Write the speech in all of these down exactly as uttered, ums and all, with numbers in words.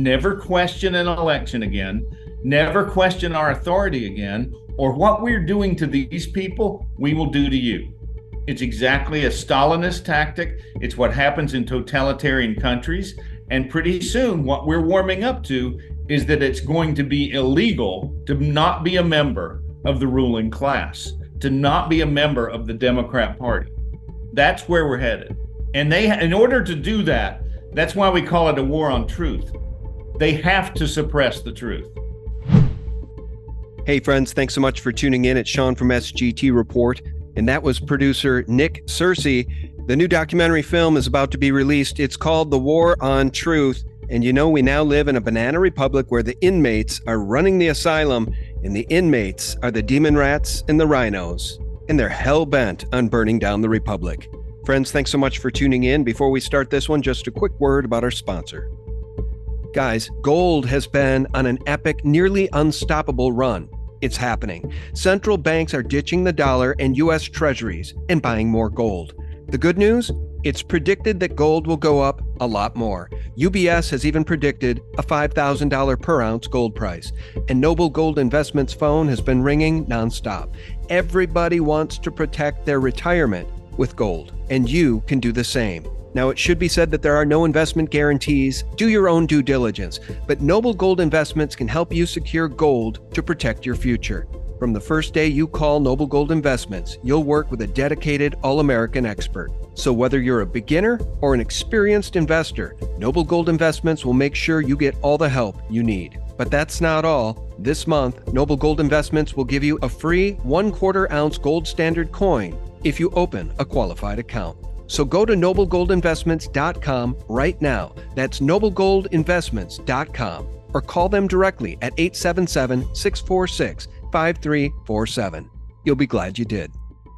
never question an election again, never question our authority again, or what we're doing to these people, we will do to you. It's exactly a Stalinist tactic. It's what happens in totalitarian countries. And pretty soon, what we're warming up to is that it's going to be illegal to not be a member of the ruling class, to not be a member of the Democrat Party. That's where we're headed. And they, in order to do that, that's why we call it a war on truth. They have to suppress the truth. Hey, friends, thanks so much for tuning in. It's Sean from S G T Report, and that was producer Nick Searcy. The new documentary film is about to be released. It's called The War on Truth. And you know, we now live in a banana republic where the inmates are running the asylum, and the inmates are the demon rats and the rhinos, and they're hell-bent on burning down the republic. Friends, thanks so much for tuning in. Before we start this one, just a quick word about our sponsor. Guys, gold has been on an epic, nearly unstoppable run. It's happening. Central banks are ditching the dollar and U S treasuries and buying more gold. The good news? It's predicted that gold will go up a lot more. U B S has even predicted a five thousand dollars per ounce gold price. And Noble Gold Investments phone has been ringing nonstop. Everybody wants to protect their retirement with gold, and you can do the same. Now, it should be said that there are no investment guarantees. Do your own due diligence. But Noble Gold Investments can help you secure gold to protect your future. From the first day you call Noble Gold Investments, you'll work with a dedicated all-American expert. So whether you're a beginner or an experienced investor, Noble Gold Investments will make sure you get all the help you need. But that's not all. This month, Noble Gold Investments will give you a free one quarter ounce gold standard coin if you open a qualified account. So go to noble gold investments dot com right now. That's noble gold investments dot com. Or call them directly at eight seven seven, six four six, five three four seven. You'll be glad you did.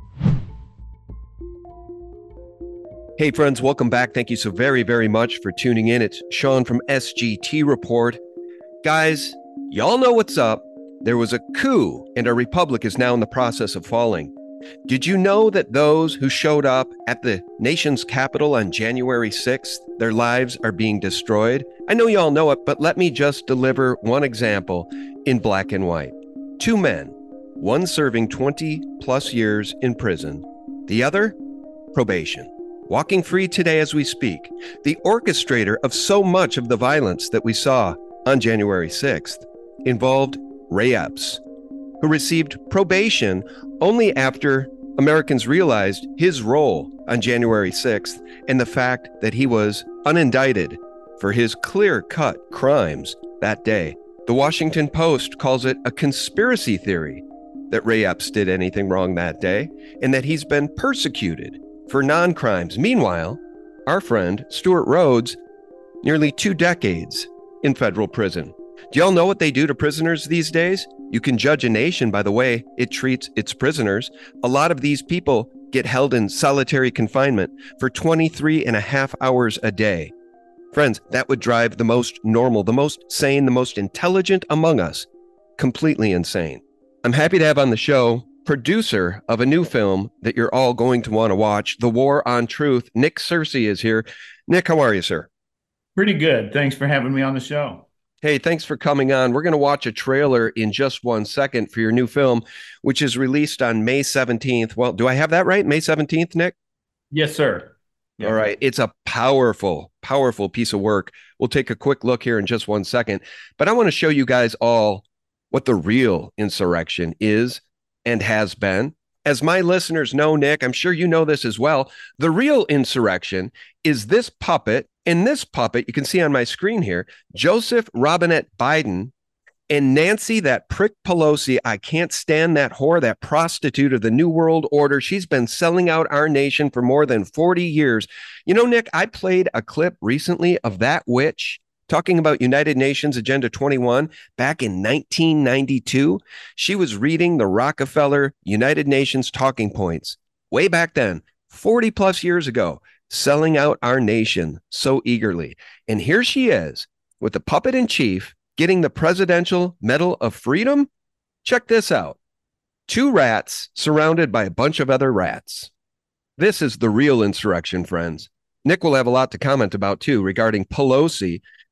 Hey friends, welcome back. Thank you so very, very much for tuning in. It's Sean from S G T Report. Guys, y'all know what's up. There was a coup and our republic is now in the process of falling. Did you know that those who showed up at the nation's capital on January sixth, their lives are being destroyed? I know you all know it, but let me just deliver one example in black and white. Two men, one serving twenty plus years in prison, the other probation, walking free today as we speak. The orchestrator of so much of the violence that we saw on January sixth involved Ray Epps, who received probation only after Americans realized his role on January sixth and the fact that he was unindicted for his clear-cut crimes that day. The Washington Post calls it a conspiracy theory that Ray Epps did anything wrong that day and that he's been persecuted for non-crimes. Meanwhile, our friend Stewart Rhodes, nearly two decades in federal prison. Do y'all know what they do to prisoners these days? You can judge a nation by the way it treats its prisoners. A lot of these people get held in solitary confinement for twenty-three and a half hours a day. Friends, that would drive the most normal, the most sane, the most intelligent among us completely insane. I'm happy to have on the show producer of a new film that you're all going to want to watch, The War on Truth. Nick Searcy is here. Nick, how are you, sir? Pretty good. Thanks for having me on the show. Hey, thanks for coming on. We're going to watch a trailer in just one second for your new film, which is released on May seventeenth. Well, do I have that right? May seventeenth, Nick? Yes, sir. Yeah. All right. It's a powerful, powerful piece of work. We'll take a quick look here in just one second. But I want to show you guys all what the real insurrection is and has been. As my listeners know, Nick, I'm sure you know this as well. The real insurrection is this puppet. And this puppet, you can see on my screen here, Joseph Robinette Biden and Nancy, that prick Pelosi. I can't stand that whore, that prostitute of the New World Order. She's been selling out our nation for more than forty years. You know, Nick, I played a clip recently of that witch talking about United Nations Agenda twenty-one back in nineteen ninety-two. She was reading the Rockefeller United Nations talking points way back then, forty plus years ago, selling out our nation so eagerly. And here she is with the puppet in chief getting the Presidential Medal of Freedom. Check this out. Two rats surrounded by a bunch of other rats. This is the real insurrection, friends. Nick will have a lot to comment about, too, regarding Pelosi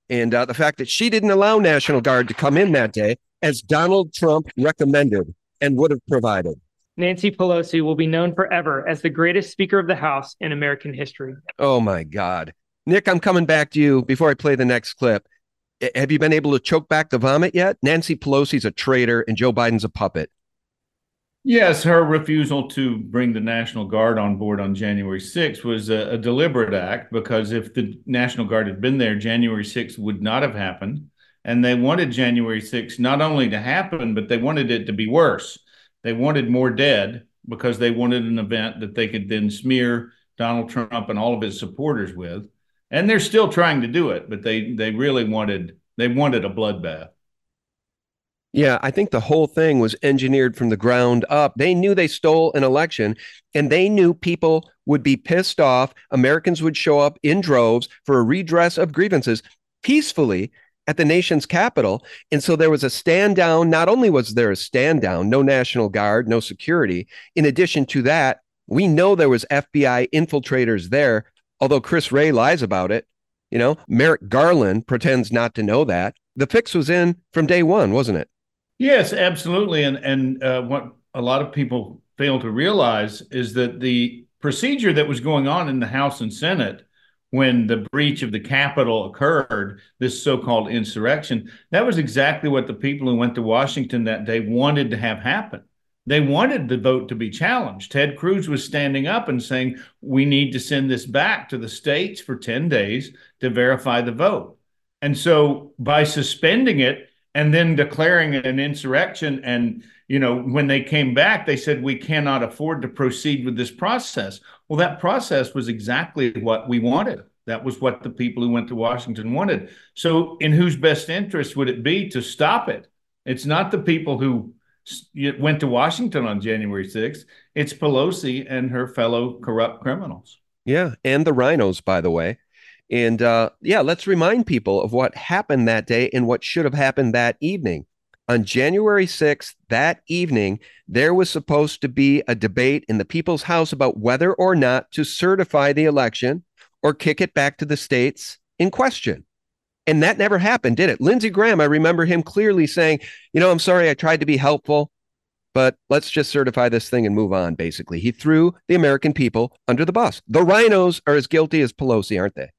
And uh, the fact that she didn't allow National Guard to come in that day, as Donald Trump recommended and would have provided. Nancy Pelosi will be known forever as the greatest Speaker of the House in American history. Oh, my God. Nick, I'm coming back to you before I play the next clip. Have you been able to choke back the vomit yet? Nancy Pelosi's a traitor and Joe Biden's a puppet. Yes, her refusal to bring the National Guard on board on January sixth was a, a deliberate act, because if the National Guard had been there, January sixth would not have happened. And they wanted January sixth not only to happen, but they wanted it to be worse. They wanted more dead because they wanted an event that they could then smear Donald Trump and all of his supporters with. And they're still trying to do it, but they they really wanted they wanted a bloodbath. Yeah, I think the whole thing was engineered from the ground up. They knew they stole an election, and they knew people would be pissed off. Americans would show up in droves for a redress of grievances peacefully at the nation's capital. And so there was a stand down. Not only was there a stand down, no National Guard, no security. In addition to that, we know there was F B I infiltrators there, although Chris Wray lies about it. You know, Merrick Garland pretends not to know that. The fix was in from day one, wasn't it? Yes, absolutely. And and uh, what a lot of people fail to realize is that the procedure that was going on in the House and Senate when the breach of the Capitol occurred, this so-called insurrection, that was exactly what the people who went to Washington that day wanted to have happen. They wanted the vote to be challenged. Ted Cruz was standing up and saying, we need to send this back to the states for ten days to verify the vote. And so by suspending it and then declaring it an insurrection, and, you know, when they came back, they said, we cannot afford to proceed with this process. Well, that process was exactly what we wanted. That was what the people who went to Washington wanted. So in whose best interest would it be to stop it? It's not the people who went to Washington on January sixth. It's Pelosi and her fellow corrupt criminals. Yeah, and the rhinos, by the way. And uh, yeah, let's remind people of what happened that day and what should have happened that evening. On January sixth, that evening, there was supposed to be a debate in the People's House about whether or not to certify the election or kick it back to the states in question. And that never happened, did it? Lindsey Graham, I remember him clearly saying, you know, I'm sorry, I tried to be helpful, but let's just certify this thing and move on, basically. He threw the American people under the bus. The rhinos are as guilty as Pelosi, aren't they?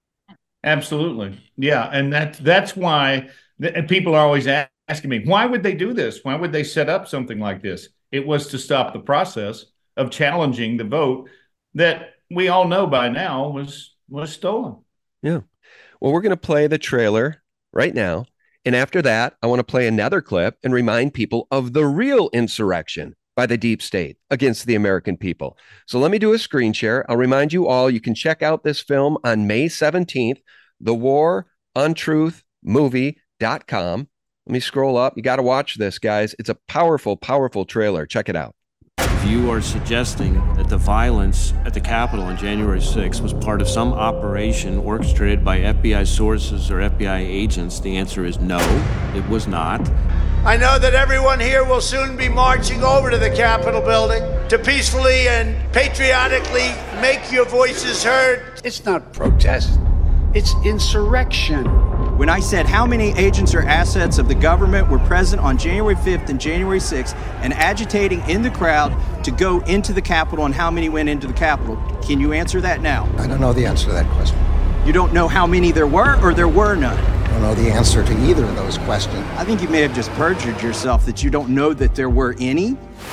Absolutely. Yeah. And that, that's why th- people are always asking me, why would they do this? Why would they set up something like this? It was to stop the process of challenging the vote that we all know by now was was stolen. Yeah. Well, we're going to play the trailer right now. And after that, I want to play another clip and remind people of the real insurrection by the deep state against the American people. So let me do a screen share. I'll remind you all, you can check out this film on May seventeenth, the war on truth movie dot com. Let me scroll up. You got to watch this, guys. It's a powerful, powerful trailer. Check it out. If you are suggesting that the violence at the Capitol on January sixth was part of some operation orchestrated by F B I sources or F B I agents, the answer is no, it was not. I know that everyone here will soon be marching over to the Capitol building to peacefully and patriotically make your voices heard. It's not protest, it's insurrection. When I said how many agents or assets of the government were present on January fifth and January sixth and agitating in the crowd to go into the Capitol and how many went into the Capitol, can you answer that now? I don't know the answer to that question. You don't know how many there were or there were none? I don't know the answer to either of those questions. I think you may have just perjured yourself that you don't know that there were any.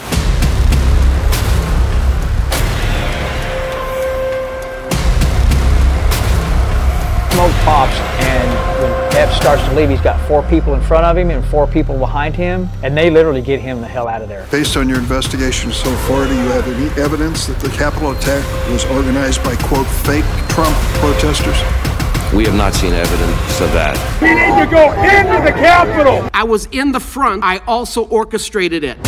Smoke pops, and when Epps starts to leave, he's got four people in front of him and four people behind him, and they literally get him the hell out of there. Based on your investigation so far, do you have any evidence that the Capitol attack was organized by, quote, fake Trump protesters? We have not seen evidence of that. We need to go into the Capitol! I was in the front. I also orchestrated it.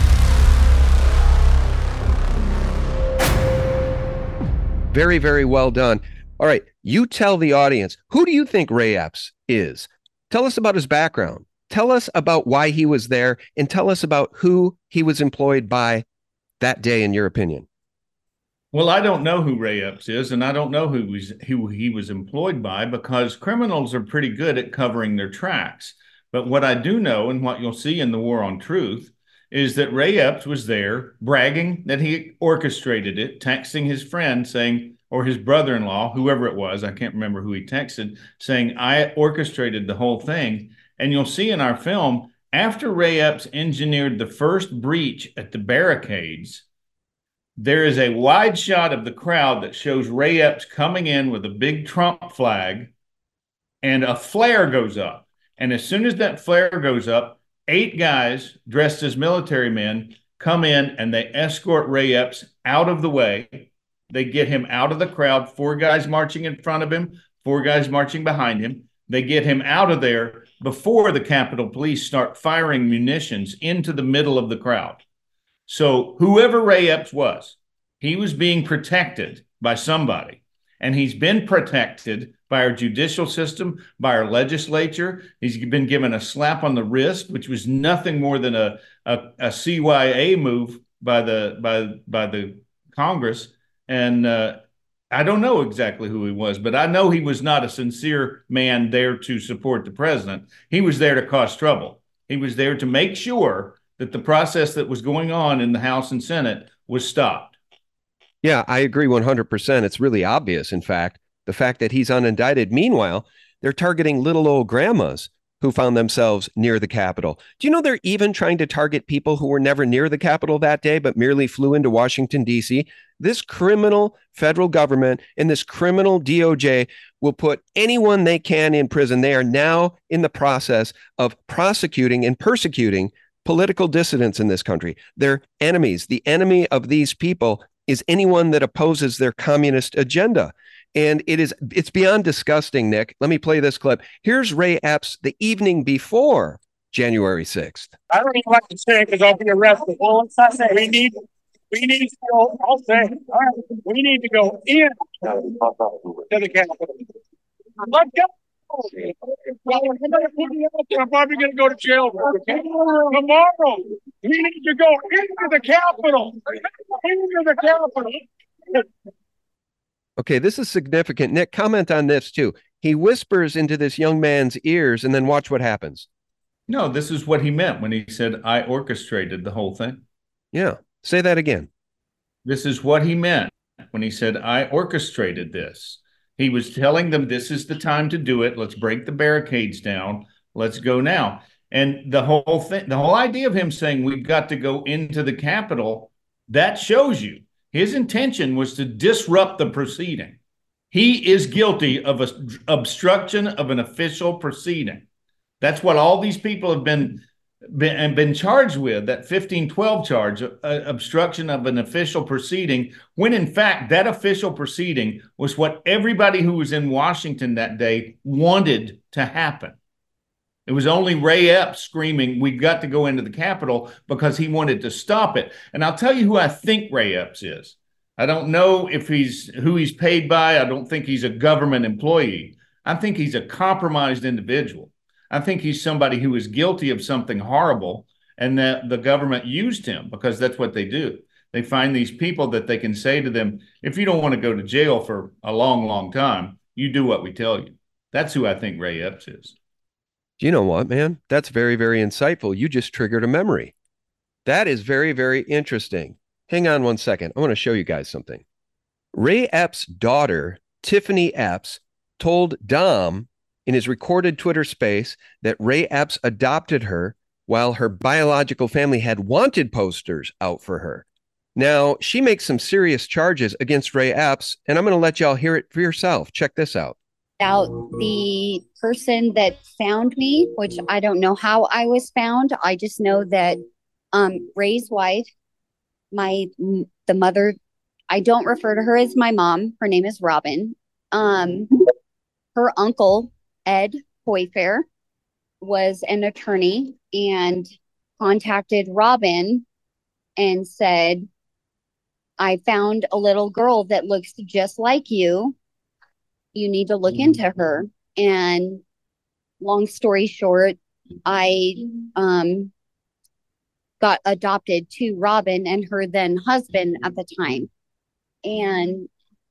Very, very well done. All right, you tell the audience, who do you think Ray Epps is? Tell us about his background. Tell us about why he was there, and tell us about who he was employed by that day, in your opinion. Well, I don't know who Ray Epps is, and I don't know who, was, who he was employed by, because criminals are pretty good at covering their tracks. But what I do know, and what you'll see in the War on Truth, is that Ray Epps was there bragging that he orchestrated it, texting his friend saying, or his brother-in-law, whoever it was, I can't remember who he texted, saying, I orchestrated the whole thing. And you'll see in our film, after Ray Epps engineered the first breach at the barricades, there is a wide shot of the crowd that shows Ray Epps coming in with a big Trump flag, and a flare goes up. And as soon as that flare goes up, eight guys dressed as military men come in and they escort Ray Epps out of the way. They get him out of the crowd, four guys marching in front of him, four guys marching behind him. They get him out of there before the Capitol Police start firing munitions into the middle of the crowd. So whoever Ray Epps was, he was being protected by somebody, and he's been protected by our judicial system, by our legislature. He's been given a slap on the wrist, which was nothing more than a, a, a C Y A move by the by by the Congress. And uh, I don't know exactly who he was, but I know he was not a sincere man there to support the president. He was there to cause trouble. He was there to make sure that the process that was going on in the House and Senate was stopped. Yeah, I agree one hundred percent. It's really obvious, in fact, the fact that he's unindicted. Meanwhile, they're targeting little old grandmas who found themselves near the Capitol. Do you know they're even trying to target people who were never near the Capitol that day, but merely flew into Washington, D C? This criminal federal government and this criminal D O J will put anyone they can in prison. They are now in the process of prosecuting and persecuting political dissidents in this country. They're enemies. The enemy of these people is anyone that opposes their communist agenda. And it is, it's beyond disgusting, Nick. Let me play this clip. Here's Ray Epps the evening before January sixth. I don't even like to say it because I'll be arrested. Well, let's not say we need, we need to go, I'll say, all right, we need to go in to the Capitol. Let's go. I'm probably going to go to jail. Okay? Tomorrow, we need to go into the Capitol. Into the Capitol. Okay, this is significant. Nick, comment on this too. He whispers into this young man's ears, and then watch what happens. No, this is what he meant when he said, I orchestrated the whole thing. Yeah, say that again. This is what he meant when he said, I orchestrated this. He was telling them, this is the time to do it. Let's break the barricades down. Let's go now. And the whole thing, the whole idea of him saying we've got to go into the Capitol, that shows you his intention was to disrupt the proceeding. He is guilty of a, obstruction of an official proceeding. That's what all these people have been, been, been charged with, that fifteen twelve charge, uh, obstruction of an official proceeding, when in fact that official proceeding was what everybody who was in Washington that day wanted to happen. It was only Ray Epps screaming, we've got to go into the Capitol, because he wanted to stop it. And I'll tell you who I think Ray Epps is. I don't know if he's who he's paid by. I don't think he's a government employee. I think he's a compromised individual. I think he's somebody who is guilty of something horrible, and that the government used him, because that's what they do. They find these people that they can say to them, if you don't want to go to jail for a long, long time, you do what we tell you. That's who I think Ray Epps is. You know what, man? That's very, very insightful. You just triggered a memory. That is very, very interesting. Hang on one second. I want to show you guys something. Ray Epps' daughter, Tiffany Epps, told Dom in his recorded Twitter space that Ray Epps adopted her while her biological family had wanted posters out for her. Now, she makes some serious charges against Ray Epps, and I'm going to let y'all hear it for yourself. Check this out. About the person that found me, which I don't know how I was found. I just know that um, Ray's wife, my the mother, I don't refer to her as my mom. Her name is Robin. Um, her uncle, Ed Poyfair, was an attorney and contacted Robin and said, I found a little girl that looks just like you. You need to look into her. And long story short, I um, got adopted to Robin and her then husband at the time. and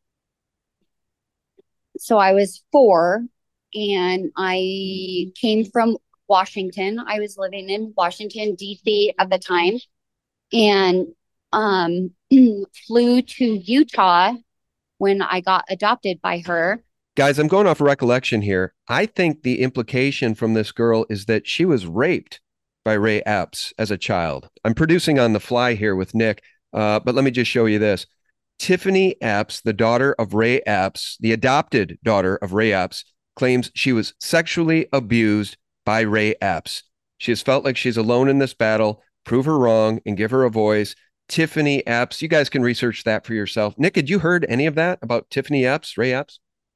so I was four, and I came from Washington. I was living in Washington, D C at the time, and um, flew to Utah when I got adopted by her. Guys, I'm going off recollection here. I think the implication from this girl is that she was raped by Ray Epps as a child. I'm producing on the fly here with Nick, uh, but let me just show you this. Tiffany Epps, the daughter of Ray Epps, the adopted daughter of Ray Epps, claims she was sexually abused by Ray Epps. She has felt like she's alone in this battle. Prove her wrong and give her a voice. Tiffany Epps, you guys can research that for yourself. Nick, had you heard any of that about Tiffany Epps, Ray Epps?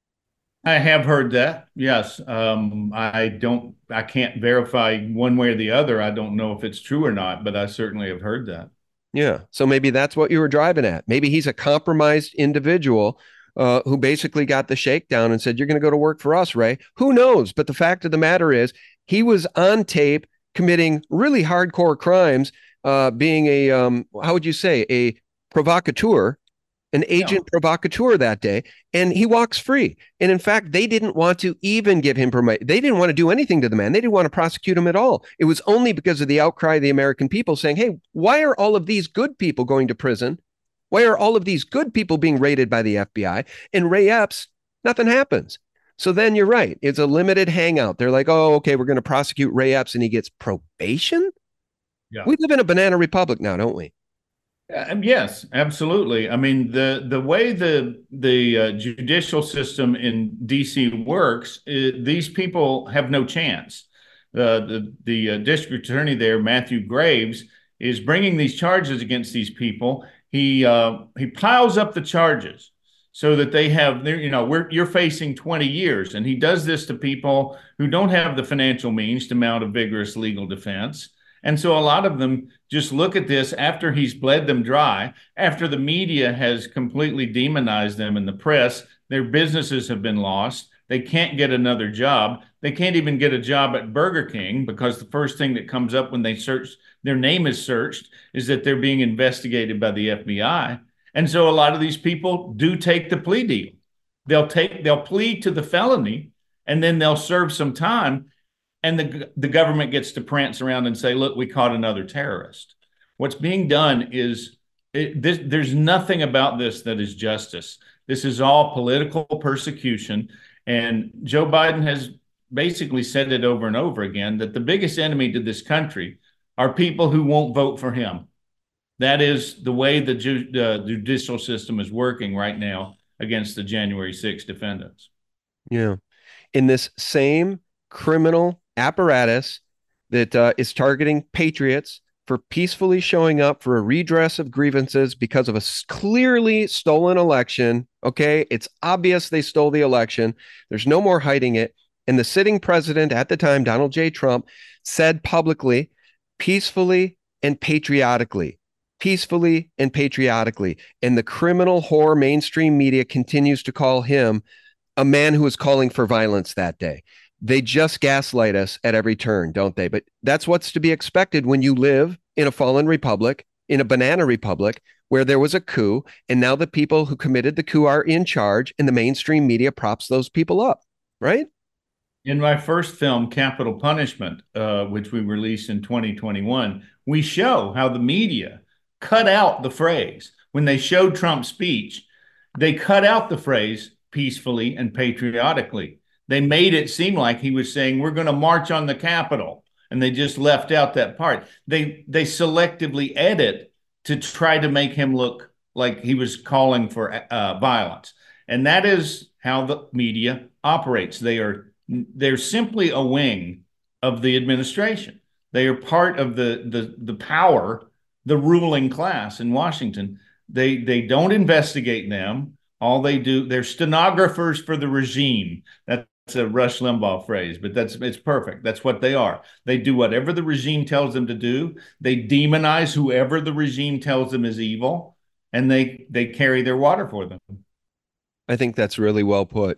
I have heard that. Yes. Um, I don't, I can't verify one way or the other. I don't know if it's true or not, but I certainly have heard that. Yeah. So maybe that's what you were driving at. Maybe he's a compromised individual uh, who basically got the shakedown and said, you're going to go to work for us, Ray. Who knows? But the fact of the matter is he was on tape committing really hardcore crimes, uh, being a, um, how would you say, a provocateur, an agent yeah. provocateur that day, and he walks free. And in fact, they didn't want to even give him permission. They didn't want to do anything to the man. They didn't want to prosecute him at all. It was only because of the outcry of the American people saying, hey, why are all of these good people going to prison? Why are all of these good people being raided by the F B I? And Ray Epps, nothing happens. So then you're right. It's a limited hangout. They're like, oh, okay, we're going to prosecute Ray Epps and he gets probation. Yeah. We live in a banana republic now, don't we? Uh, yes, absolutely. I mean, the the way the the uh, judicial system in D C works, uh, these people have no chance. Uh, the the uh, district attorney there, Matthew Graves, is bringing these charges against these people. He uh, he piles up the charges so that they have, you know, we're you're facing twenty years, and he does this to people who don't have the financial means to mount a vigorous legal defense. And so a lot of them just look at this after he's bled them dry, after the media has completely demonized them in the press. Their businesses have been lost. They can't get another job. They can't even get a job at Burger King because the first thing that comes up when they search, their name is searched, is that they're being investigated by the F B I. And so a lot of these people do take the plea deal. They'll take, they'll plead to the felony, and then they'll serve some time. And the, the government gets to prance around and say, look, we caught another terrorist. What's being done is, it, this, there's nothing about this that is justice. This is all political persecution. And Joe Biden has basically said it over and over again, that the biggest enemy to this country are people who won't vote for him. That is the way the ju- uh, judicial system is working right now against the January sixth defendants. Yeah. In this same criminal apparatus that uh, is targeting patriots for peacefully showing up for a redress of grievances because of a clearly stolen election. Okay, it's obvious they stole the election. There's no more hiding it. And the sitting president at the time, Donald J. Trump, said publicly, peacefully and patriotically, peacefully and patriotically. And the criminal whore mainstream media continues to call him a man who was calling for violence that day. They just gaslight us at every turn, don't they? But that's what's to be expected when you live in a fallen republic, in a banana republic, where there was a coup, and now the people who committed the coup are in charge, and the mainstream media props those people up, right? In my first film, Capital Punishment, uh, which we released in twenty twenty-one, we show how the media cut out the phrase. When they showed Trump's speech, they cut out the phrase peacefully and patriotically. They made it seem like he was saying, we're going to march on the Capitol. And they just left out that part. They they selectively edit to try to make him look like he was calling for uh, violence. And that is how the media operates. They are they're simply a wing of the administration. They are part of the the the power, the ruling class in Washington. They they don't investigate them. All they do, they're stenographers for the regime. That's a Rush Limbaugh phrase, but that's it's perfect. That's what they are. They do whatever the regime tells them to do. They demonize whoever the regime tells them is evil, and they they carry their water for them. I think that's really well put.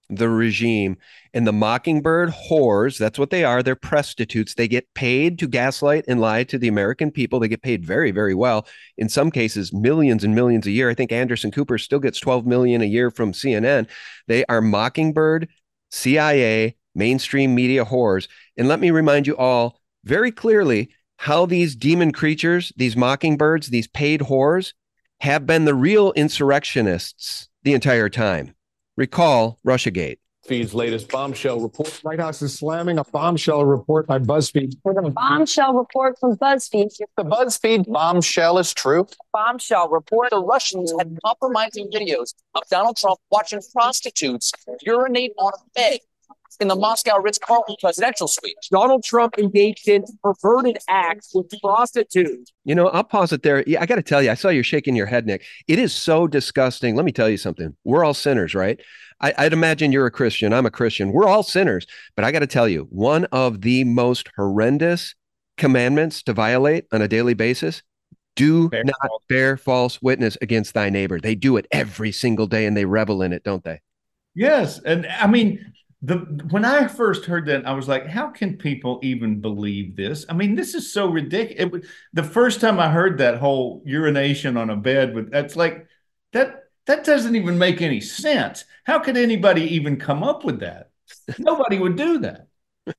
the regime. And the Mockingbird whores, that's what they are. They're prostitutes. They get paid to gaslight and lie to the American people. They get paid very, very well. In some cases, millions and millions a year. I think Anderson Cooper still gets twelve million a year from C N N. They are Mockingbird, C I A, mainstream media whores. And let me remind you all very clearly how these demon creatures, these mockingbirds, these paid whores, have been the real insurrectionists the entire time. Recall Russiagate. BuzzFeed's latest bombshell report. White House is slamming a bombshell report by BuzzFeed. With a bombshell report from BuzzFeed. If the BuzzFeed bombshell is true, bombshell report. The Russians had compromising videos of Donald Trump watching prostitutes urinate on a bed in the Moscow Ritz-Carlton presidential suite. Donald Trump engaged in perverted acts with prostitutes. You know, I'll pause it there. Yeah, I got to tell you, I saw you shaking your head, Nick. It is so disgusting. Let me tell you something. We're all sinners, right? I, I'd imagine you're a Christian. I'm a Christian. We're all sinners. But I got to tell you, one of the most horrendous commandments to violate on a daily basis, do bear not false. bear false witness against thy neighbor. They do it every single day and they revel in it, don't they? Yes. And I mean, The, when I first heard that, I was like, how can people even believe this? I mean, this is so ridiculous. It, the first time I heard that whole urination on a bed, with that's like, that that doesn't even make any sense. How could anybody even come up with that? Nobody would do that.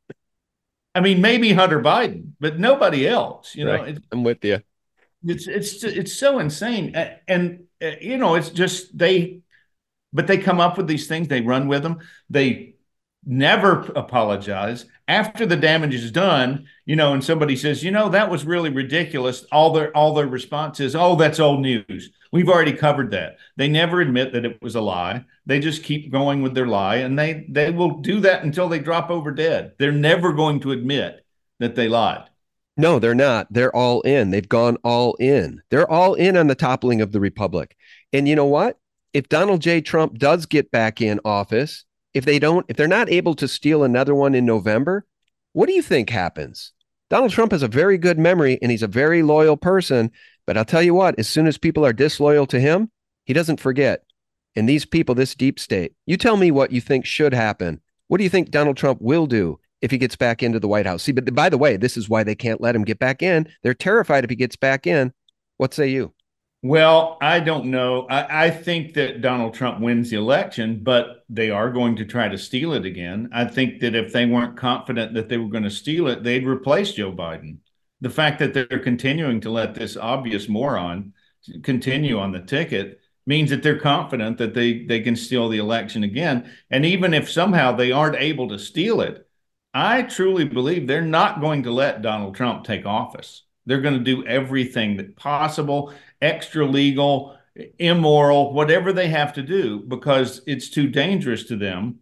I mean, maybe Hunter Biden, but nobody else. You know, right. it, I'm with you. It's it's it's so insane, and, and uh, you know, it's just they, but they come up with these things. They run with them. They never apologize after the damage is done, you know, and somebody says, you know, that was really ridiculous. All their all their response is, oh, that's old news. We've already covered that. They never admit that it was a lie. They just keep going with their lie, and they they will do that until they drop over dead. They're never going to admit that they lied. No, they're not. They're all in. They've gone all in. They're all in on the toppling of the republic. And you know what? If Donald J. Trump does get back in office, If they don't, if they're not able to steal another one in November, what do you think happens? Donald Trump has a very good memory and he's a very loyal person. But I'll tell you what, as soon as people are disloyal to him, he doesn't forget. And these people, this deep state, you tell me what you think should happen. What do you think Donald Trump will do if he gets back into the White House? See, but by the way, this is why they can't let him get back in. They're terrified if he gets back in. What say you? Well, I don't know. I, I think that Donald Trump wins the election, but they are going to try to steal it again. I think that if they weren't confident that they were going to steal it, they'd replace Joe Biden. The fact that they're continuing to let this obvious moron continue on the ticket means that they're confident that they, they can steal the election again. And even if somehow they aren't able to steal it, I truly believe they're not going to let Donald Trump take office. They're going to do everything that possible, extra legal, immoral, whatever they have to do, because it's too dangerous to them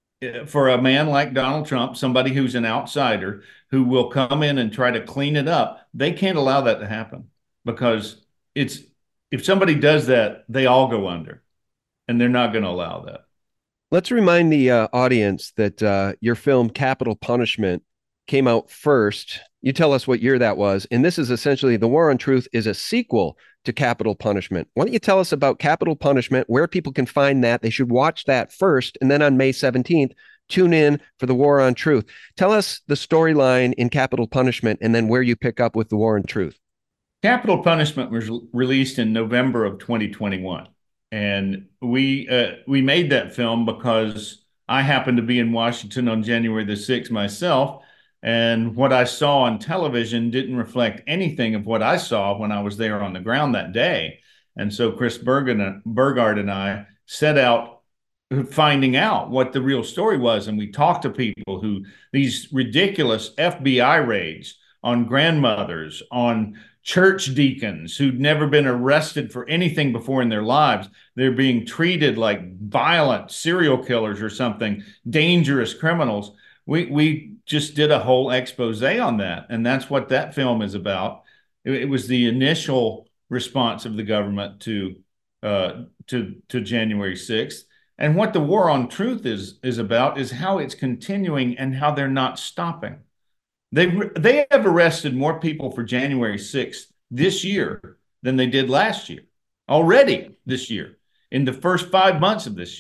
for a man like Donald Trump, somebody who's an outsider, who will come in and try to clean it up. They can't allow that to happen, because it's if somebody does that, they all go under, and they're not going to allow that. Let's remind the uh, audience that uh, your film Capital Punishment came out first. You tell us what year that was. And this is essentially, The War on Truth is a sequel to Capital Punishment. Why don't you tell us about Capital Punishment, where people can find that? They should watch that first. And then on May seventeenth, tune in for The War on Truth. Tell us the storyline in Capital Punishment and then where you pick up with The War on Truth. Capital Punishment was released in November of twenty twenty-one. And we uh, we made that film because I happened to be in Washington on January the sixth myself. And what I saw on television didn't reflect anything of what I saw when I was there on the ground that day. And so Chris Burgard and I set out finding out what the real story was. And we talked to people who, these ridiculous F B I raids on grandmothers, on church deacons who'd never been arrested for anything before in their lives. They're being treated like violent serial killers or something, dangerous criminals. We we just did a whole expose on that, and that's what that film is about. It, it was the initial response of the government to uh, to to January sixth, and what The War on Truth is is about is how it's continuing and how they're not stopping. They they have arrested more people for January sixth this year than they did last year. Already this year, in the first five months of this year.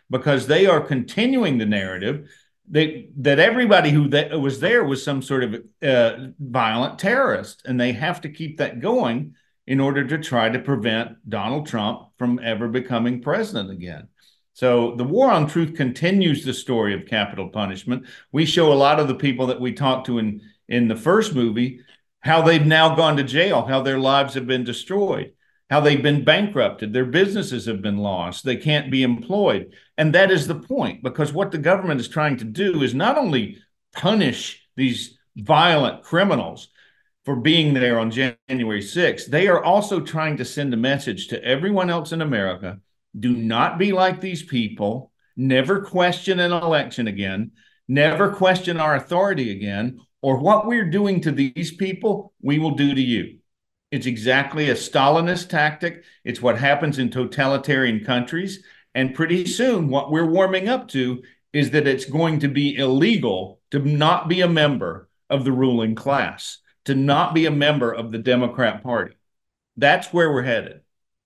because they are continuing the narrative that, that everybody who that was there was some sort of uh, violent terrorist, and they have to keep that going in order to try to prevent Donald Trump from ever becoming president again. So the war on truth continues the story of capital punishment. We show a lot of the people that we talked to in, in the first movie, how they've now gone to jail, how their lives have been destroyed, how they've been bankrupted, their businesses have been lost, they can't be employed. And that is the point, because what the government is trying to do is not only punish these violent criminals for being there on January sixth, they are also trying to send a message to everyone else in America: do not be like these people. Never question an election again. Never question our authority again, or what we're doing to these people, we will do to you. It's exactly a Stalinist tactic. It's what happens in totalitarian countries. And pretty soon, what we're warming up to is that it's going to be illegal to not be a member of the ruling class, to not be a member of the Democrat Party. That's where we're headed.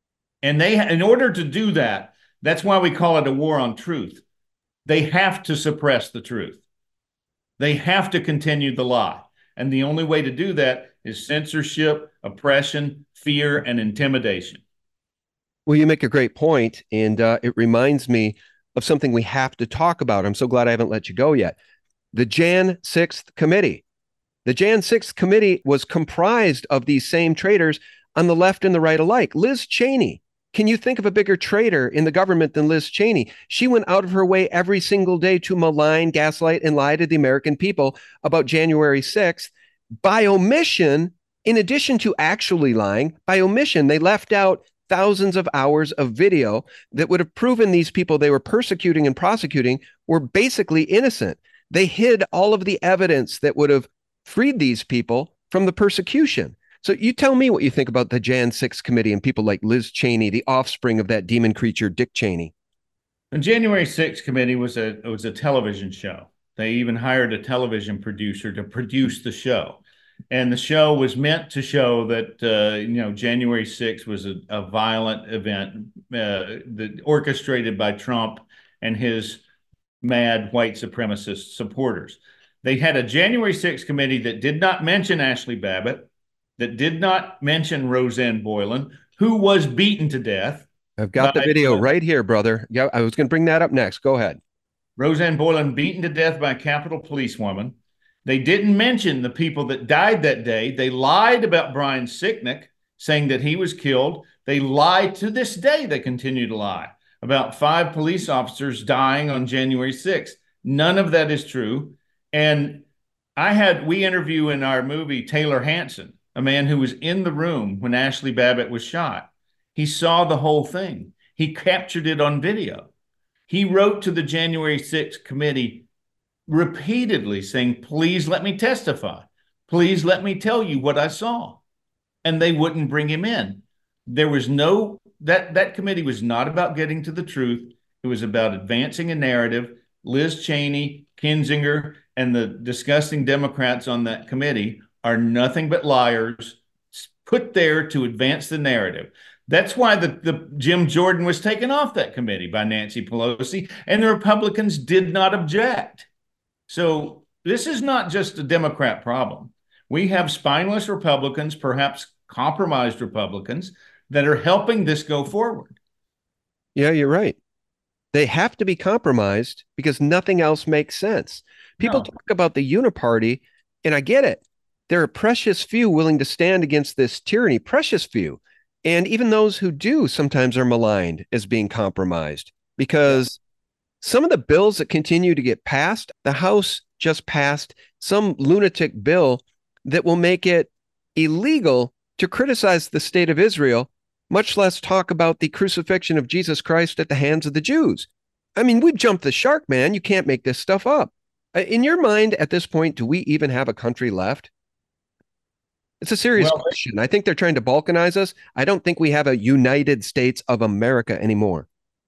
And they, in order to do that, that's why we call it a war on truth. They have to suppress the truth. They have to continue the lie. And the only way to do that is censorship, oppression, fear, and intimidation. Well, you make a great point, and uh, it reminds me of something we have to talk about. I'm so glad I haven't let you go yet. The January sixth committee. The January sixth committee was comprised of these same traitors on the left and the right alike. Liz Cheney. Can you think of a bigger traitor in the government than Liz Cheney? She went out of her way every single day to malign, gaslight, and lie to the American people about January sixth. By omission, in addition to actually lying, by omission, they left out thousands of hours of video that would have proven these people they were persecuting and prosecuting were basically innocent. They hid all of the evidence that would have freed these people from the persecution. So you tell me what you think about the January sixth committee and people like Liz Cheney, the offspring of that demon creature, Dick Cheney. The January sixth committee was a, it was a television show. They even hired a television producer to produce the show. And the show was meant to show that, uh, you know, January sixth was a, a violent event uh, that orchestrated by Trump and his mad white supremacist supporters. They had a January sixth committee that did not mention Ashley Babbitt, that did not mention Roseanne Boyland, who was beaten to death. I've got the video right here, brother. Yeah, I was going to bring that up next. Go ahead. Roseanne Boyland beaten to death by a Capitol Police woman. They didn't mention the people that died that day. They lied about Brian Sicknick, saying that he was killed. They lied to this day. They continue to lie about five police officers dying on January sixth. None of that is true. And I had, we interview in our movie Taylor Hanson, a man who was in the room when Ashley Babbitt was shot. He saw the whole thing. He captured it on video. He wrote to the January sixth committee repeatedly saying, please let me testify. Please let me tell you what I saw. And they wouldn't bring him in. There was no, that, that committee was not about getting to the truth. It was about advancing a narrative. Liz Cheney, Kinzinger, and the disgusting Democrats on that committee are nothing but liars put there to advance the narrative. That's why the, the Jim Jordan was taken off that committee by Nancy Pelosi, and the Republicans did not object. So this is not just a Democrat problem. We have spineless Republicans, perhaps compromised Republicans, that are helping this go forward. Yeah, you're right. They have to be compromised because nothing else makes sense. People no. talk about the uniparty, and I get it. There are precious few willing to stand against this tyranny, precious few. And even those who do sometimes are maligned as being compromised because some of the bills that continue to get passed, the House just passed some lunatic bill that will make it illegal to criticize the state of Israel, much less talk about the crucifixion of Jesus Christ at the hands of the Jews. I mean, we've jumped the shark, man. You can't make this stuff up. In your mind, at this point, do we even have a country left? It's a serious well, question. I think they're trying to balkanize us. I don't think we have a United States of America anymore.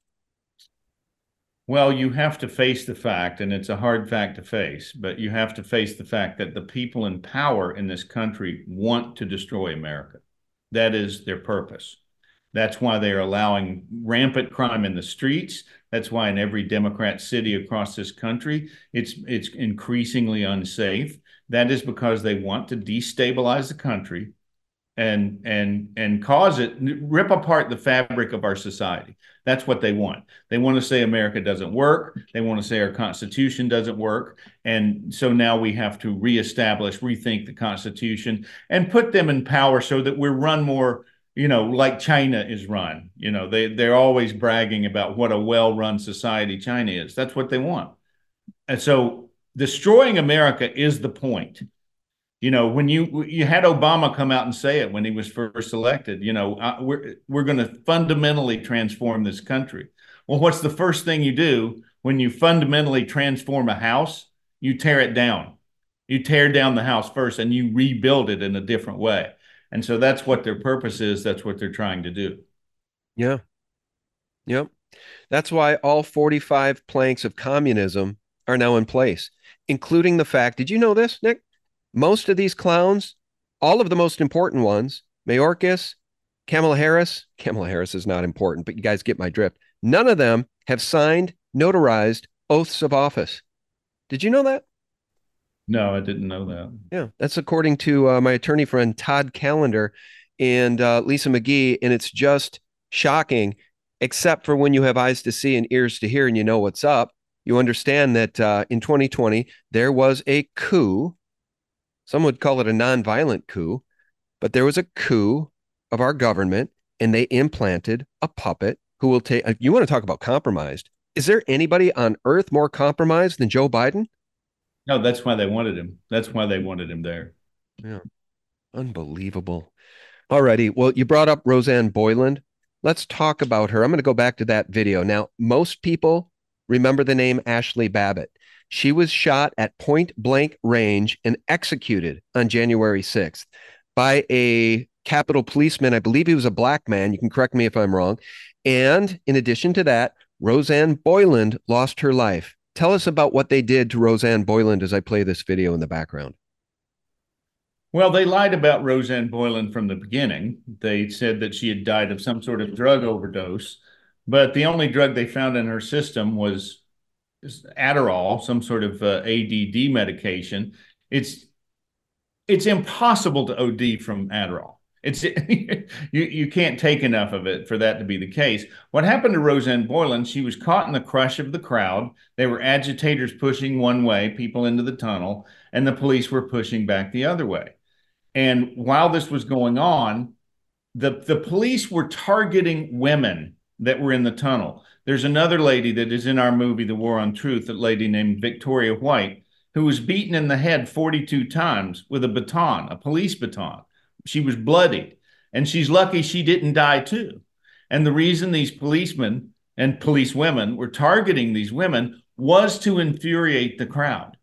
Well, you have to face the fact, and it's a hard fact to face, but you have to face the fact that the people in power in this country want to destroy America. That is their purpose. That's why they are allowing rampant crime in the streets. That's why in every Democrat city across this country, it's it's increasingly unsafe. That is because they want to destabilize the country and and and cause it, rip apart the fabric of our society. That's what they want. They want to say America doesn't work. They want to say our Constitution doesn't work. And so now we have to reestablish, rethink the Constitution and put them in power so that we're run more, you know, like China is run. You know, they, they're always bragging about what a well-run society China is. That's what they want. And so destroying America is the point. You know, when you you had Obama come out and say it when he was first elected, you know, uh, we're we're going to fundamentally transform this country. Well, what's the first thing you do when you fundamentally transform a house? You tear it down. You tear down the house first and you rebuild it in a different way. And so that's what their purpose is. That's what they're trying to do. Yeah. Yep. That's why all forty-five planks of communism are now in place, including the fact, did you know this, Nick? Most of these clowns, all of the most important ones, Mayorkas, Kamala Harris, Kamala Harris is not important, but you guys get my drift. None of them have signed, notarized oaths of office. Did you know that? No, I didn't know that. Yeah, that's according to uh, my attorney friend, Todd Callender and uh, Lisa McGee. And it's just shocking, except for when you have eyes to see and ears to hear and you know what's up. You understand that uh, in twenty twenty, there was a coup. Some would call it a nonviolent coup, but there was a coup of our government and they implanted a puppet who will take, you want to talk about compromised. Is there anybody on earth more compromised than Joe Biden? No, that's why they wanted him. That's why they wanted him there. Yeah. Unbelievable. Alrighty. Well, you brought up Rosanne Boyland. Let's talk about her. I'm going to go back to that video. Now, most people remember the name Ashley Babbitt. She was shot at point blank range and executed on January sixth by a Capitol policeman. I believe he was a black man. You can correct me if I'm wrong. And in addition to that, Rosanne Boyland lost her life. Tell us about what they did to Rosanne Boyland as I play this video in the background. Well, they lied about Rosanne Boyland from the beginning. They said that she had died of some sort of drug overdose, but the only drug they found in her system was Adderall, some sort of uh, A D D medication. It's it's impossible to O D from Adderall. It's you you can't take enough of it for that to be the case. What happened to Rosanne Boyland? She was caught in the crush of the crowd. They were agitators pushing one way, people into the tunnel, and the police were pushing back the other way. And while this was going on, the the police were targeting women that were in the tunnel. There's another lady that is in our movie, The War on Truth, a lady named Victoria White, who was beaten in the head forty-two times with a baton, a police baton. She was bloodied, and she's lucky she didn't die too. And the reason these policemen and police women were targeting these women was to infuriate the crowd.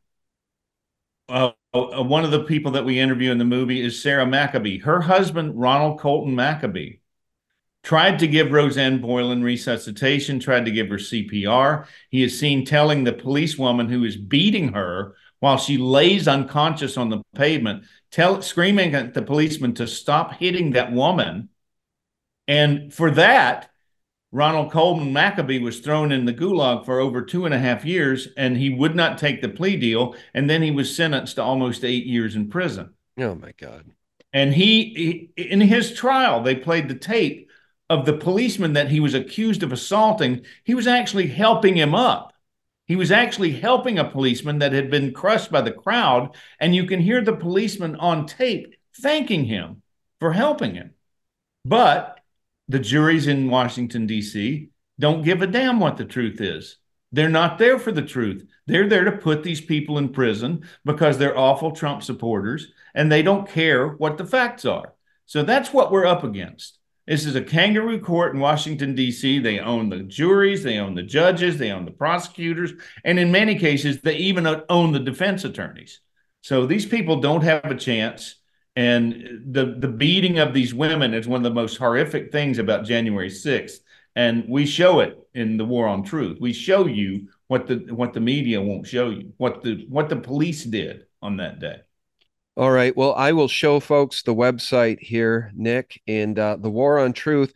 Uh, uh, one of the people that we interview in the movie is Sarah Maccabee. Her husband, Ronald Colton Maccabee, tried to give Rosanne Boyland resuscitation, tried to give her C P R. He is seen telling the policewoman who is beating her while she lays unconscious on the pavement, tell, screaming at the policeman to stop hitting that woman. And for that, Ronald Colton Maccabee was thrown in the gulag for over two and a half years, and he would not take the plea deal. And then he was sentenced to almost eight years in prison. Oh, my God. And he, he in his trial, they played the tape of the policeman that he was accused of assaulting. He was actually helping him up. He was actually helping a policeman that had been crushed by the crowd. And you can hear the policeman on tape thanking him for helping him. But the juries in Washington, D C don't give a damn what the truth is. They're not there for the truth. They're there to put these people in prison because they're awful Trump supporters and they don't care what the facts are. So that's what we're up against. This is a kangaroo court in Washington, D C. They own the juries, they own the judges, they own the prosecutors, and in many cases, they even own the defense attorneys. So these people don't have a chance. And the, the beating of these women is one of the most horrific things about January sixth. And we show it in The War on Truth. We show you what the what the media won't show you, what the what the police did on that day. All right. Well, I will show folks the website here, Nick, and uh, The War on Truth.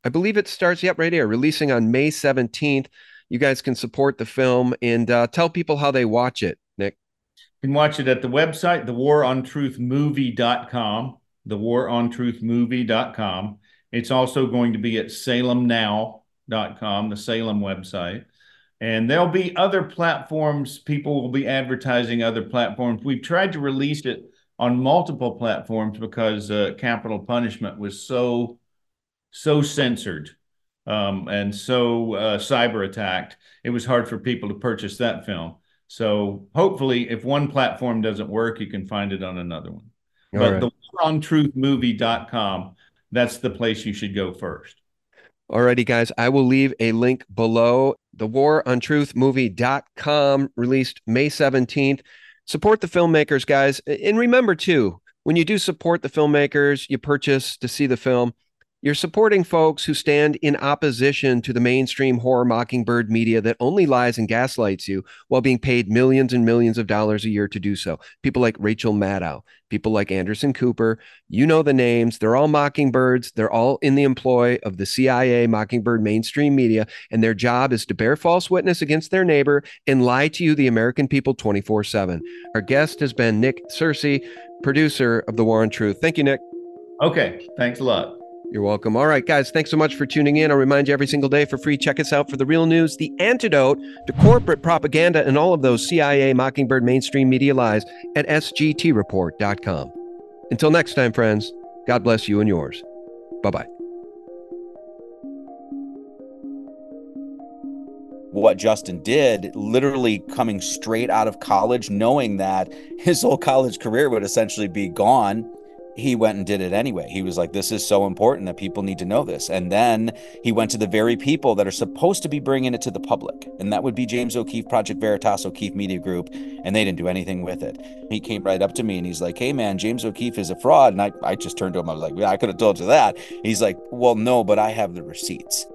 I believe it starts, yep, right here, releasing on May seventeenth. You guys can support the film and uh, tell people how they watch it, Nick. You can watch it at the website, the war on truth movie dot com, the war on truth movie dot com. It's also going to be at salem now dot com, the Salem website. And there'll be other platforms. People will be advertising other platforms. We've tried to release it on multiple platforms because uh, capital punishment was so, so censored um, and so uh, cyber attacked. It was hard for people to purchase that film. So hopefully, if one platform doesn't work, you can find it on another one. All but right. the war on truth movie dot com, that's the place you should go first. Alrighty, guys, I will leave a link below. the war on truth movie dot com, released May seventeenth. Support the filmmakers, guys. And remember, too, when you do support the filmmakers, you purchase to see the film, you're supporting folks who stand in opposition to the mainstream horror mockingbird media that only lies and gaslights you while being paid millions and millions of dollars a year to do so. People like Rachel Maddow, people like Anderson Cooper, you know the names. They're all mockingbirds. They're all in the employ of the C I A, mockingbird mainstream media, and their job is to bear false witness against their neighbor and lie to you, the American people, twenty-four seven. Our guest has been Nick Searcy, producer of The War on Truth. Thank you, Nick. Okay, thanks a lot. You're welcome. All right, guys, thanks so much for tuning in. I'll remind you every single day for free. Check us out for the real news, the antidote to corporate propaganda and all of those C I A, Mockingbird, mainstream media lies at S G T report dot com. Until next time, friends, God bless you and yours. Bye-bye. What Justin did, literally coming straight out of college, knowing that his whole college career would essentially be gone, he went and did it anyway. He was like, this is so important that people need to know this. And then he went to the very people that are supposed to be bringing it to the public. And that would be James O'Keefe, Project Veritas, O'Keefe Media Group. And they didn't do anything with it. He came right up to me and he's like, hey, man, James O'Keefe is a fraud. And I, I just turned to him. I was like, yeah, I could have told you that. He's like, well, no, but I have the receipts.